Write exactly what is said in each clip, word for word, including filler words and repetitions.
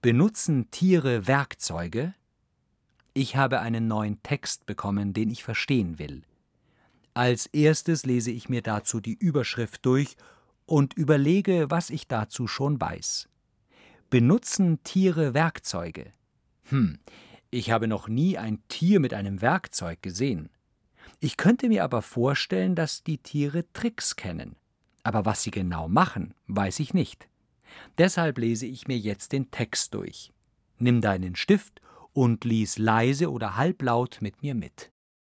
Benutzen Tiere Werkzeuge? Ich habe einen neuen Text bekommen, den ich verstehen will. Als erstes lese ich mir dazu die Überschrift durch und überlege, was ich dazu schon weiß. Benutzen Tiere Werkzeuge? Hm, ich habe noch nie ein Tier mit einem Werkzeug gesehen. Ich könnte mir aber vorstellen, dass die Tiere Tricks kennen. Aber was sie genau machen, weiß ich nicht. Deshalb lese ich mir jetzt den Text durch. Nimm deinen Stift und lies leise oder halblaut mit mir mit.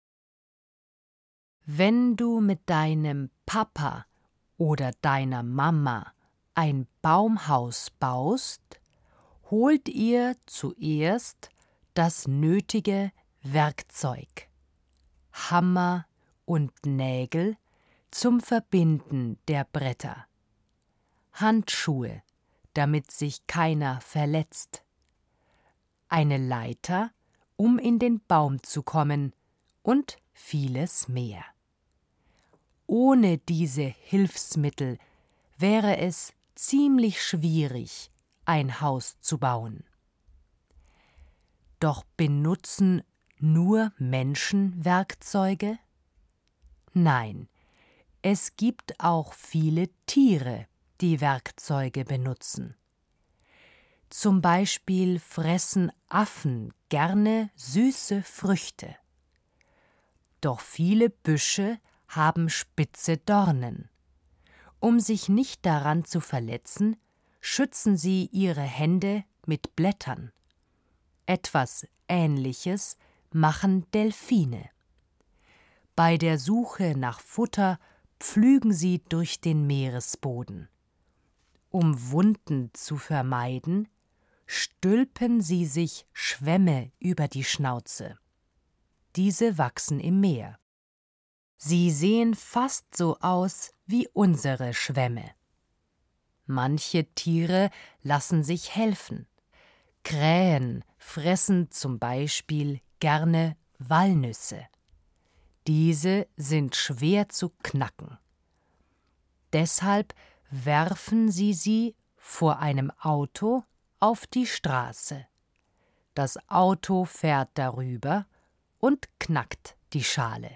Wenn du mit deinem Papa oder deiner Mama ein Baumhaus baust, holt ihr zuerst das nötige Werkzeug: Hammer und Nägel zum Verbinden der Bretter, Handschuhe, damit sich keiner verletzt, eine Leiter, um in den Baum zu kommen, und vieles mehr. Ohne diese Hilfsmittel wäre es ziemlich schwierig, ein Haus zu bauen. Doch benutzen nur Menschen Werkzeuge? Nein, es gibt auch viele Tiere, die Werkzeuge benutzen. Zum Beispiel fressen Affen gerne süße Früchte. Doch viele Büsche haben spitze Dornen. Um sich nicht daran zu verletzen, schützen sie ihre Hände mit Blättern. Etwas Ähnliches machen Delfine. Bei der Suche nach Futter pflügen sie durch den Meeresboden. Um Wunden zu vermeiden, stülpen sie sich Schwämme über die Schnauze. Diese wachsen im Meer. Sie sehen fast so aus wie unsere Schwämme. Manche Tiere lassen sich helfen. Krähen fressen zum Beispiel gerne Walnüsse. Diese sind schwer zu knacken. Deshalb werfen sie sie vor einem Auto auf die Straße. Das Auto fährt darüber und knackt die Schale.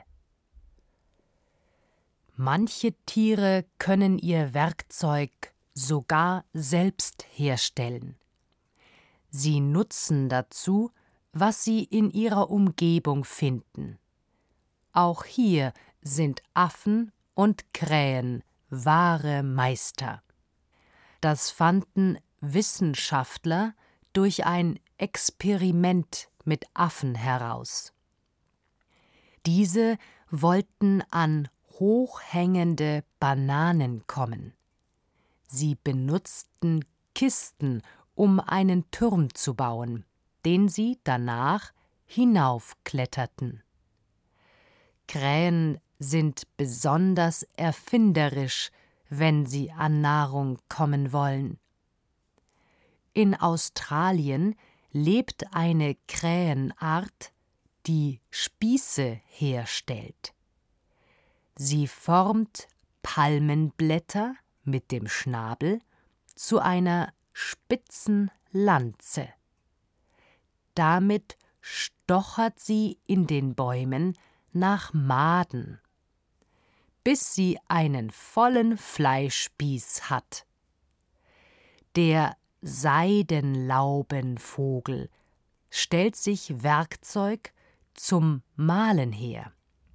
Manche Tiere können ihr Werkzeug sogar selbst herstellen. Sie nutzen dazu, was sie in ihrer Umgebung finden. Auch hier sind Affen und Krähen wahre Meister. Das fanden Wissenschaftler durch ein Experiment mit Affen heraus. Diese wollten an hochhängende Bananen kommen. Sie benutzten Kisten, um einen Turm zu bauen, den sie danach hinaufkletterten. Krähen sind besonders erfinderisch, wenn sie an Nahrung kommen wollen. In Australien lebt eine Krähenart, die Spieße herstellt. Sie formt Palmenblätter mit dem Schnabel zu einer spitzen Lanze. Damit stochert sie in den Bäumen nach Maden, bis sie einen vollen Fleischspieß hat. Der Seidenlaubenvogel stellt sich Werkzeug zum Mahlen her.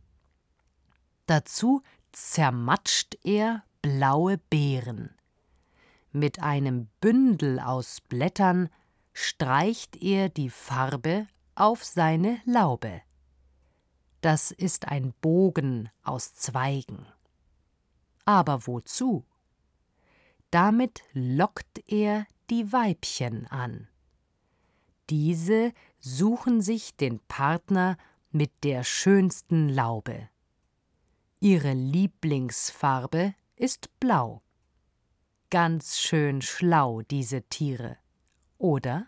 Dazu zermatscht er blaue Beeren. Mit einem Bündel aus Blättern streicht er die Farbe auf seine Laube. Das ist ein Bogen aus Zweigen. Aber wozu? Damit lockt er die Weibchen an. Diese suchen sich den Partner mit der schönsten Laube. Ihre Lieblingsfarbe ist blau. Ganz schön schlau, diese Tiere, oder?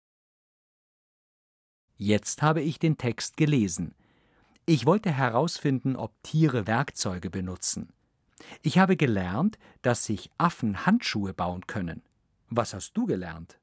Jetzt habe ich den Text gelesen. Ich wollte herausfinden, ob Tiere Werkzeuge benutzen. Ich habe gelernt, dass sich Affen Handschuhe bauen können. Was hast du gelernt?